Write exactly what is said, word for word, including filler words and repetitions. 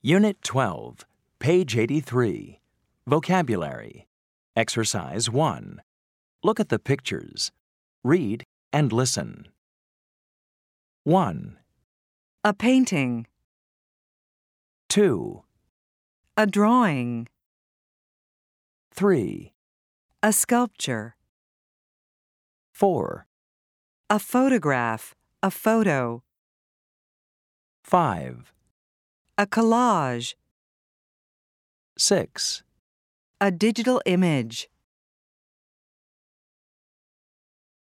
Unit twelve, page eighty-three. Vocabulary. Exercise one. Look at the pictures. Read and listen. one, A painting. two, A drawing. three, A sculpture. four, A photograph. A photo. five, A collage. six, A digital image.